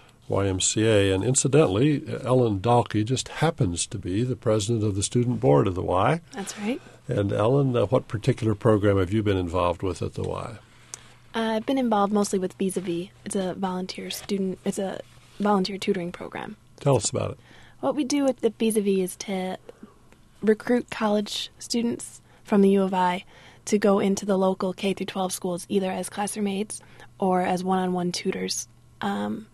Y M C A. And incidentally, Ellen Dalkey just happens to be the president of the student board of the Y. That's right. And Ellen, uh, what particular program have you been involved with at the Y? Uh, I've been involved mostly with Vis-a-Vis. It's a volunteer student. It's a volunteer tutoring program. Tell us about it. What we do at the Vis-a-Vis is to recruit college students from the U of I to go into the local K through twelve schools, either as classroom aides or as one-on-one tutors. Um,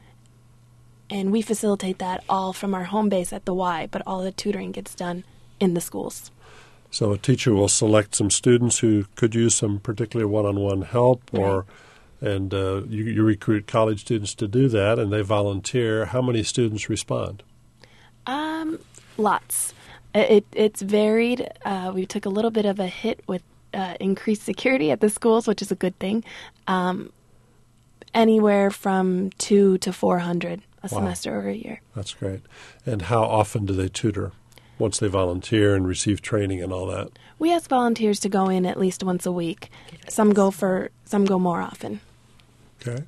and we facilitate that all from our home base at the Y, but all the tutoring gets done in the schools. So a teacher will select some students who could use some particular one-on-one help, or right. and uh, you, you recruit college students to do that, and they volunteer. How many students respond? Um, lots. It, it's varied. Uh, we took a little bit of a hit with uh, increased security at the schools, which is a good thing. Um, anywhere from two to four hundred a wow. semester or a year. That's great. And how often do they tutor once they volunteer and receive training and all that? We ask volunteers to go in at least once a week. Some go for some go more often. Okay.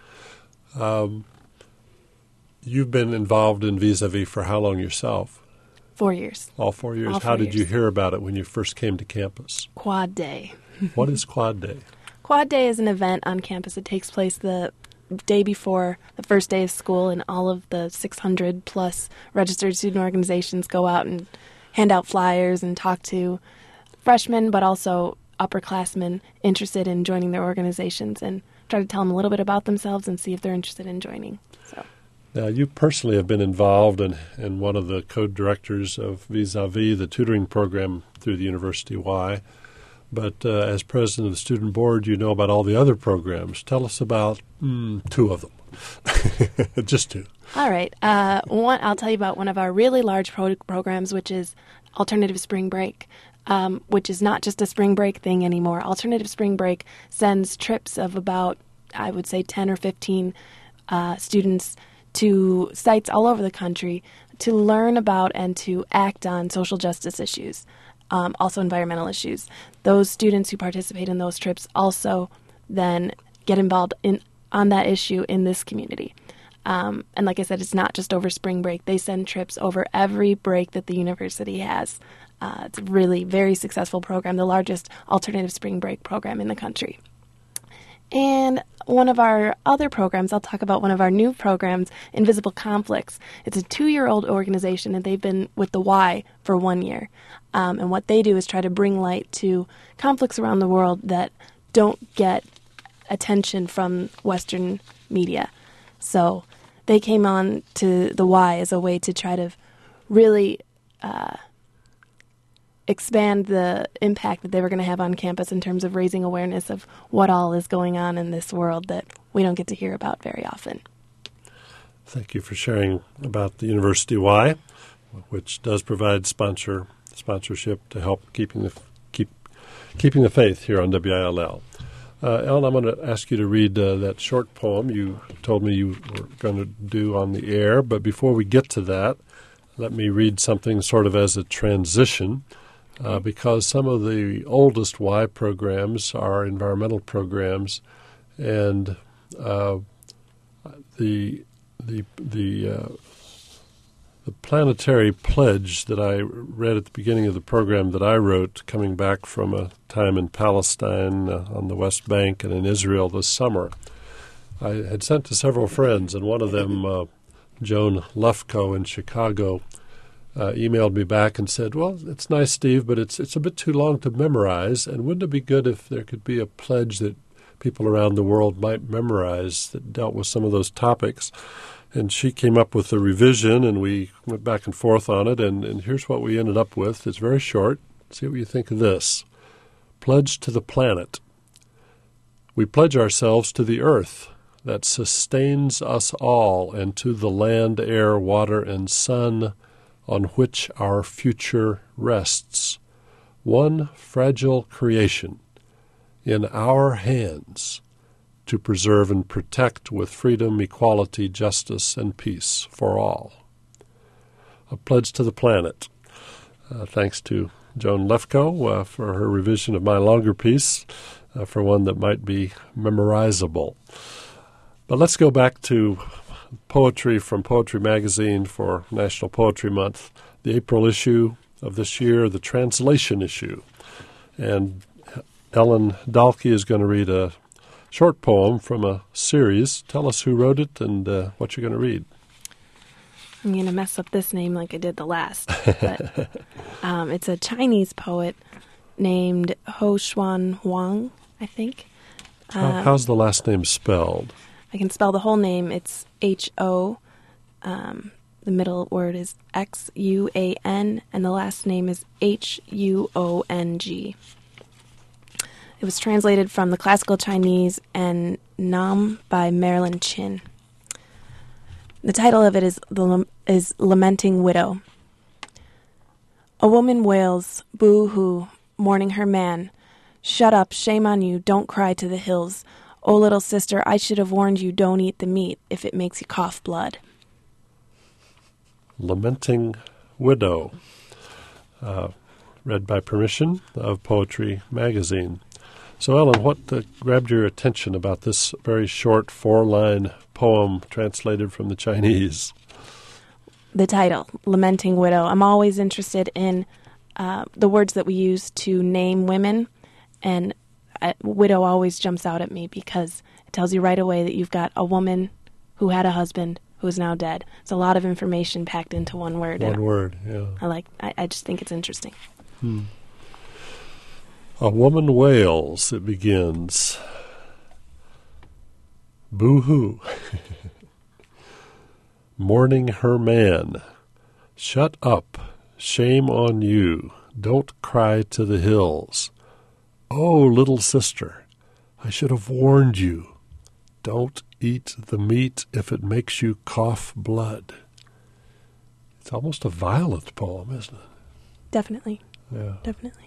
Um, you've been involved in Vis-a-Vis for how long yourself? Four years. All four years? All four how did years. you hear about it when you first came to campus? Quad Day. What is Quad Day? Quad Day is an event on campus. It takes place the day before the first day of school, and all of the six hundred plus registered student organizations go out and hand out flyers and talk to freshmen, but also upperclassmen interested in joining their organizations, and try to tell them a little bit about themselves and see if they're interested in joining. So, now, you personally have been involved in, in one of the co-directors of Vis-a-Vis, the tutoring program through the University Y. But uh, as president of the student board, you know about all the other programs. Tell us about mm, two of them. Just two. All right. Uh, one, I'll tell you about one of our really large pro- programs, which is Alternative Spring Break, um, which is not just a spring break thing anymore. Alternative Spring Break sends trips of about, I would say, ten or fifteen uh, students to sites all over the country to learn about and to act on social justice issues. Um, also environmental issues. Those students who participate in those trips also then get involved in on that issue in this community. Um, and like I said, it's not just over spring break. They send trips over every break that the university has. Uh, it's a really very successful program, the largest alternative spring break program in the country. And one of our other programs, I'll talk about one of our new programs, Invisible Conflicts. It's a two-year-old organization, and they've been with the Y for one year. Um, and what they do is try to bring light to conflicts around the world that don't get attention from Western media. So they came on to the Y as a way to try to really uh, expand the impact that they were going to have on campus in terms of raising awareness of what all is going on in this world that we don't get to hear about very often. Thank you for sharing about the University Y, which does provide sponsor sponsorship to help keeping the keep keeping the faith here on W I L L. Uh, Ellen, I'm going to ask you to read uh, that short poem you told me you were going to do on the air. But before we get to that, let me read something sort of as a transition, uh, because some of the oldest Y programs are environmental programs, and uh, the the the uh, the planetary pledge that I read at the beginning of the program that I wrote, coming back from a time in Palestine, uh, on the West Bank, and in Israel this summer, I had sent to several friends, and one of them, uh, Joan Lufko in Chicago, uh, emailed me back and said, well, it's nice, Steve, but it's it's a bit too long to memorize, and wouldn't it be good if there could be a pledge that people around the world might memorize that dealt with some of those topics? And she came up with a revision, and we went back and forth on it, and, and here's what we ended up with. It's very short. See what you think of this. Pledge to the planet. We pledge ourselves to the earth that sustains us all, and to the land, air, water, and sun on which our future rests. One fragile creation in our hands, to preserve and protect with freedom, equality, justice, and peace for all. A pledge to the planet. Uh, thanks to Joan Lefko uh, for her revision of my longer piece, uh, for one that might be memorizable. But let's go back to poetry from Poetry Magazine for National Poetry Month, the April issue of this year, the translation issue. And Ellen Dalkey is going to read a short poem from a series. Tell us who wrote it and uh, what you're going to read. I'm going to mess up this name like I did the last. But um, it's a Chinese poet named Ho Xuan Huang, I think. How, Um, how's the last name spelled? I can spell the whole name. It's H O. Um, the middle word is X U A N, and the last name is H U O N G. It was translated from the Classical Chinese and Nam by Marilyn Chin. The title of it is the is Lamenting Widow. A woman wails, boo-hoo, mourning her man. Shut up, shame on you, don't cry to the hills. Oh, little sister, I should have warned you, don't eat the meat if it makes you cough blood. Lamenting Widow, uh, read by permission of Poetry Magazine. So, Ellen, what uh, grabbed your attention about this very short four-line poem translated from the Chinese? The title, Lamenting Widow. I'm always interested in uh, the words that we use to name women, and uh, widow always jumps out at me because it tells you right away that you've got a woman who had a husband who is now dead. It's a lot of information packed into one word. One word, yeah. I like. I, I just think it's interesting. Hmm. A woman wails, it begins. Boo-hoo. Mourning her man. Shut up. Shame on you. Don't cry to the hills. Oh, little sister, I should have warned you. Don't eat the meat if it makes you cough blood. It's almost a violent poem, isn't it? Definitely. Yeah. Definitely.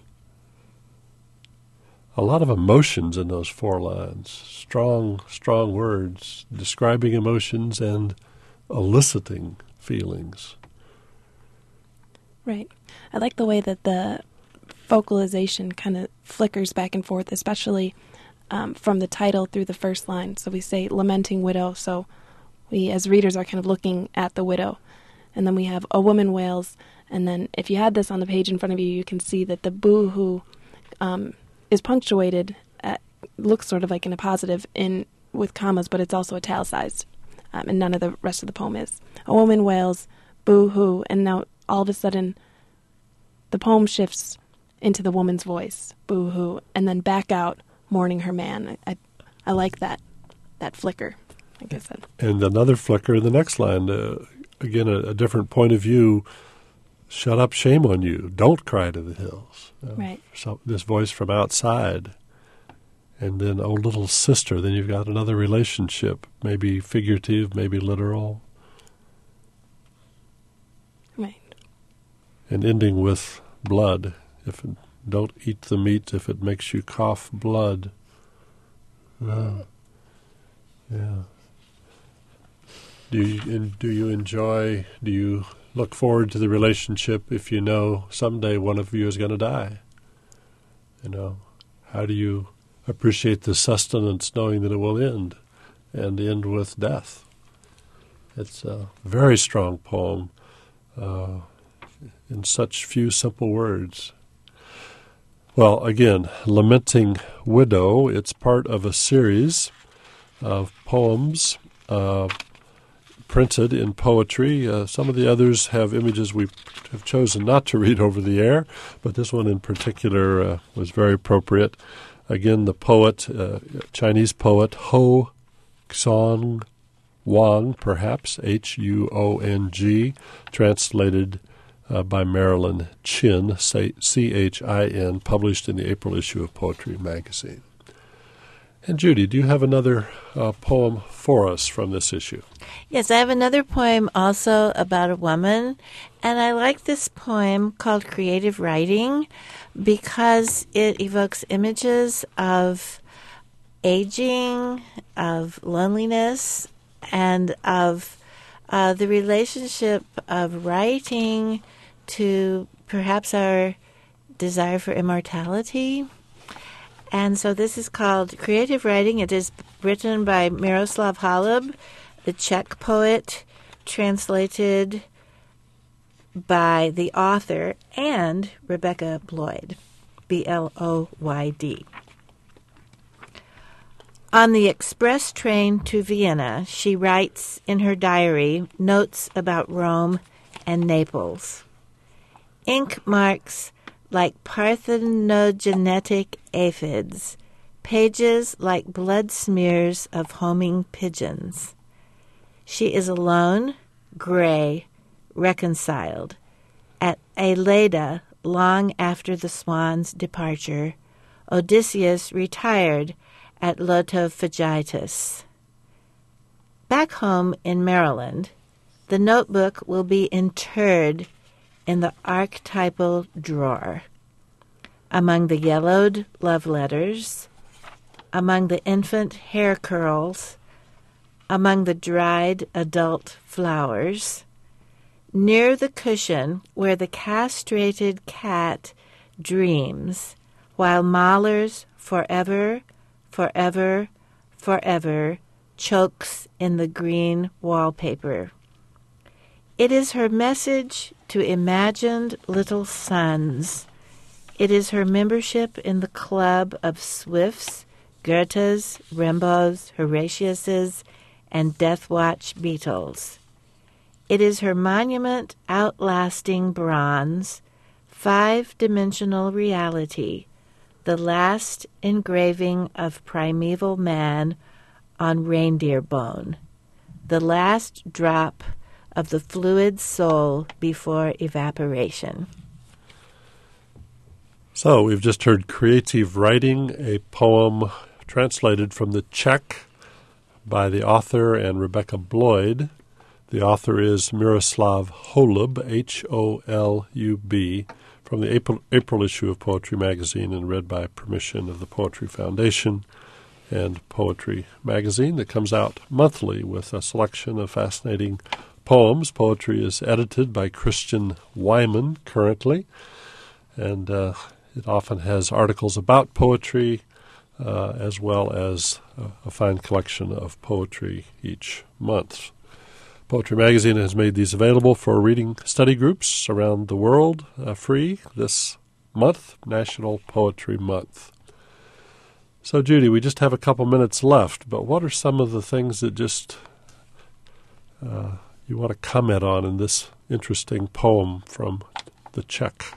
A lot of emotions in those four lines. Strong, strong words describing emotions and eliciting feelings. Right. I like the way that the vocalization kind of flickers back and forth, especially um, from the title through the first line. So we say lamenting widow, so we as readers are kind of looking at the widow. And then we have a woman wails, and then if you had this on the page in front of you, you can see that the boo-hoo um, is punctuated, at, looks sort of like in a positive in with commas, but it's also italicized, um, and none of the rest of the poem is. A woman wails, boo-hoo, and now all of a sudden the poem shifts into the woman's voice, boo-hoo, and then back out, mourning her man. I, I, I like that, that flicker, like I said. And another flicker in the next line, uh, again, a, a different point of view, shut up, shame on you, don't cry to the hills. Uh, Right. So this voice from outside. And then, oh, little sister, then you've got another relationship, maybe figurative, maybe literal. Right. And ending with blood. If it, don't eat the meat if it makes you cough blood. Uh, yeah. Do you and do you enjoy? Do you look forward to the relationship if you know someday one of you is going to die? You know, how do you appreciate the sustenance knowing that it will end, and end with death? It's a very strong poem uh, in such few simple words. Well, again, Lamenting Widow, it's part of a series of poems uh, printed in poetry. Uh, some of the others have images we have chosen not to read over the air, but this one in particular uh, was very appropriate. Again, the poet, uh, Chinese poet Ho Xiong Wang, perhaps, H U O N G, translated uh, by Marilyn Chin, C H I N, published in the April issue of Poetry magazine. And Judy, do you have another uh, poem for us from this issue? Yes, I have another poem also about a woman, and I like this poem called Creative Writing because it evokes images of aging, of loneliness, and of uh, the relationship of writing to perhaps our desire for immortality. And so this is called Creative Writing. It is written by Miroslav Holub, the Czech poet, translated by the author and Rebecca Bloyd, B L O Y D. On the express train to Vienna, she writes in her diary notes about Rome and Naples. Ink marks like parthenogenetic aphids, pages like blood smears of homing pigeons. She is alone, gray, reconciled, at Aleida long after the swan's departure, Odysseus retired at Lotophagitis. Back home in Maryland, the notebook will be interred in the archetypal drawer, among the yellowed love letters, among the infant hair curls, among the dried adult flowers, near the cushion where the castrated cat dreams, while Mahler's Forever, Forever, Forever chokes in the green wallpaper. It is her message to imagined little sons. It is her membership in the club of Swifts, Goethes, Rimbaud's, Horatius's, and Death Watch Beatles. It is her monument outlasting bronze, five-dimensional reality, the last engraving of primeval man on reindeer bone, the last drop of the fluid soul before evaporation. So we've just heard Creative Writing, a poem translated from the Czech by the author and Rebecca Bloyd. The author is Miroslav Holub, H O L U B, from the April, April issue of Poetry magazine and read by permission of the Poetry Foundation and Poetry magazine that comes out monthly with a selection of fascinating poems. Poetry is edited by Christian Wyman currently, and uh, it often has articles about poetry uh, as well as a, a fine collection of poetry each month. Poetry magazine has made these available for reading study groups around the world uh, free this month, National Poetry Month. So, Judy, we just have a couple minutes left, but what are some of the things that just uh, you want to comment on in this interesting poem from the Czech?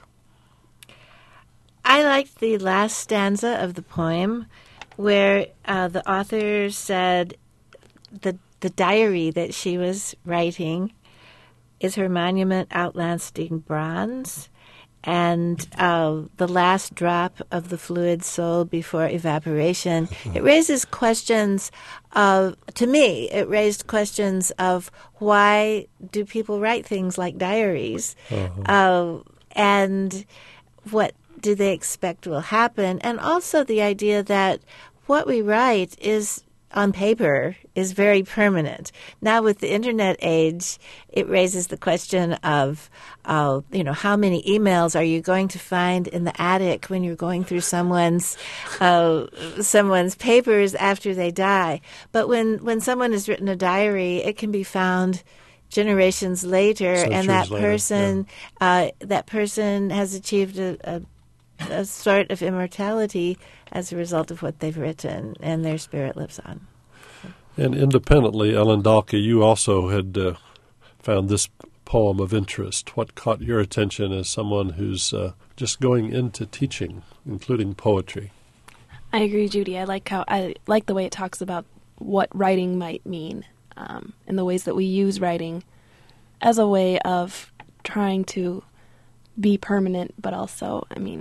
I liked the last stanza of the poem where uh, the author said the the diary that she was writing is her monument outlasting bronze? And uh, the last drop of the fluid soul before evaporation. It raises questions of, to me, it raised questions of why do people write things like diaries? Uh-huh. Uh, and what do they expect will happen? And also the idea that what we write is on paper is very permanent. Now with the internet age, it raises the question of, uh, you know, how many emails are you going to find in the attic when you're going through someone's uh, someone's papers after they die? But when, when someone has written a diary, it can be found generations later, Centuries and that later, person yeah. uh, that person has achieved a, a, a sort of immortality as a result of what they've written, and their spirit lives on. And independently, Ellen Dahlke, you also had uh, found this poem of interest. What caught your attention as someone who's uh, just going into teaching, including poetry? I agree, Judy. I like how I like the way it talks about what writing might mean, um, and the ways that we use writing as a way of trying to be permanent, but also, I mean,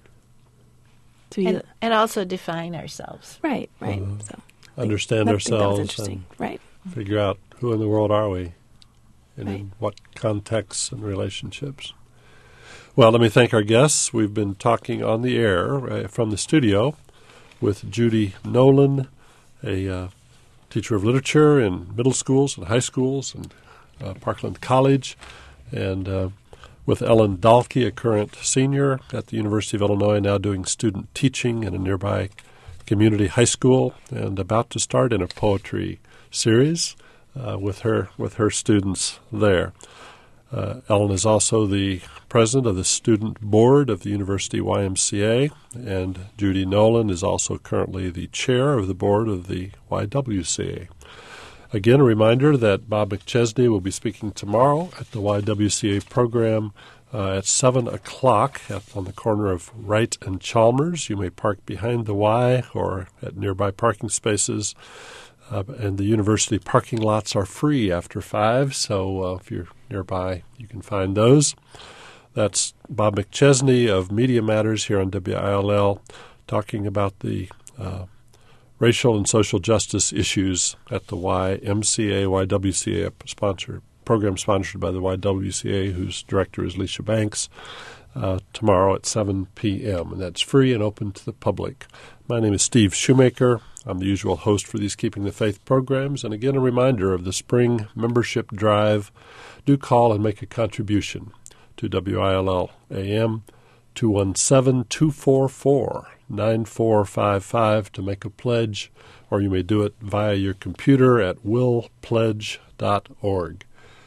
to be and, the, and also define ourselves. Right, right. Uh-huh. So understand I ourselves think that was interesting. and right. figure out who in the world are we and right. in what contexts and relationships. Well, let me thank our guests. We've been talking on the air uh, from the studio with Judy Nolan, a uh, teacher of literature in middle schools and high schools and uh, Parkland College, and uh, with Ellen Dahlke, a current senior at the University of Illinois, now doing student teaching in a nearby community high school and about to start in a poetry series uh, with her with her students there. Uh, Ellen is also the president of the student board of the University Y M C A, and Judy Nolan is also currently the chair of the board of the Y W C A. Again, a reminder that Bob McChesney will be speaking tomorrow at the Y W C A program uh, at seven o'clock at, on the corner of Wright and Chalmers. You may park behind the Y or at nearby parking spaces. Uh, and the university parking lots are free after five, so uh, if you're nearby, you can find those. That's Bob McChesney of Media Matters here on W I L L talking about the uh, racial and social justice issues at the Y M C A, Y W C A sponsor, program sponsored by the Y W C A, whose director is Leisha Banks, uh, tomorrow at seven p.m., and that's free and open to the public. My name is Steve Shoemaker. I'm the usual host for these Keeping the Faith programs, and again a reminder of the spring membership drive. Do call and make a contribution to W I L L A M two one seven, two four four, nine four five five to make a pledge, or you may do it via your computer at will pledge dot org.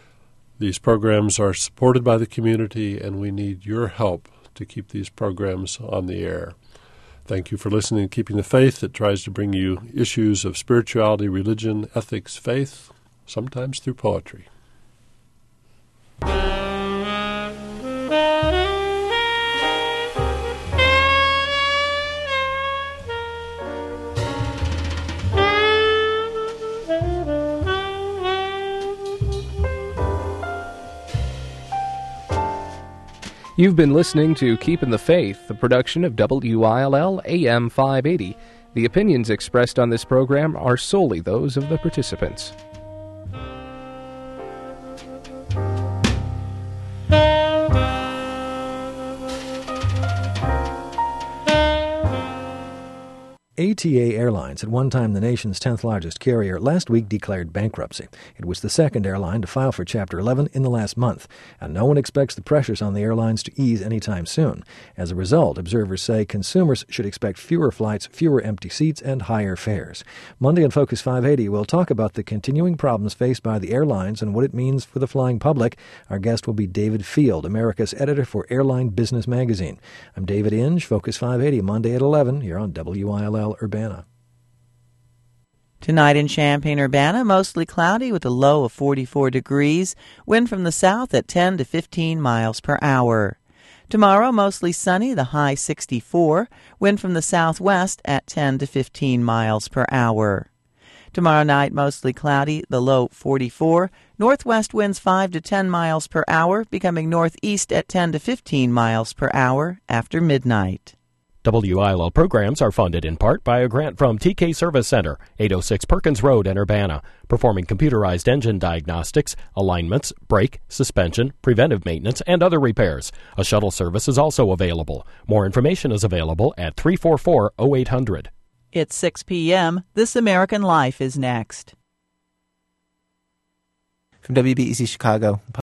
These programs are supported by the community, and we need your help to keep these programs on the air. Thank you for listening to Keeping the Faith that tries to bring you issues of spirituality, religion, ethics, faith, sometimes through poetry. You've been listening to Keeping the Faith, a production of W I L L A M five eighty. The opinions expressed on this program are solely those of the participants. A T A Airlines, at one time the nation's tenth largest carrier, last week declared bankruptcy. It was the second airline to file for Chapter eleven in the last month, and no one expects the pressures on the airlines to ease anytime soon. As a result, observers say consumers should expect fewer flights, fewer empty seats, and higher fares. Monday on Focus five eighty, we'll talk about the continuing problems faced by the airlines and what it means for the flying public. Our guest will be David Field, America's editor for Airline Business Magazine. I'm David Inge, Focus five eighty, Monday at eleven, here on W I L L Urbana. Tonight in Champaign-Urbana, mostly cloudy with a low of forty-four degrees, wind from the south at ten to fifteen miles per hour. Tomorrow, mostly sunny, the high sixty-four, wind from the southwest at ten to fifteen miles per hour. Tomorrow night, mostly cloudy, the low forty-four. Northwest winds five to ten miles per hour, becoming northeast at ten to fifteen miles per hour after midnight. W I L L programs are funded in part by a grant from T K Service Center, eight oh six Perkins Road in Urbana, performing computerized engine diagnostics, alignments, brake, suspension, preventive maintenance, and other repairs. A shuttle service is also available. More information is available at three four four, oh eight hundred. It's six p.m. This American Life is next. From W B E Z Chicago.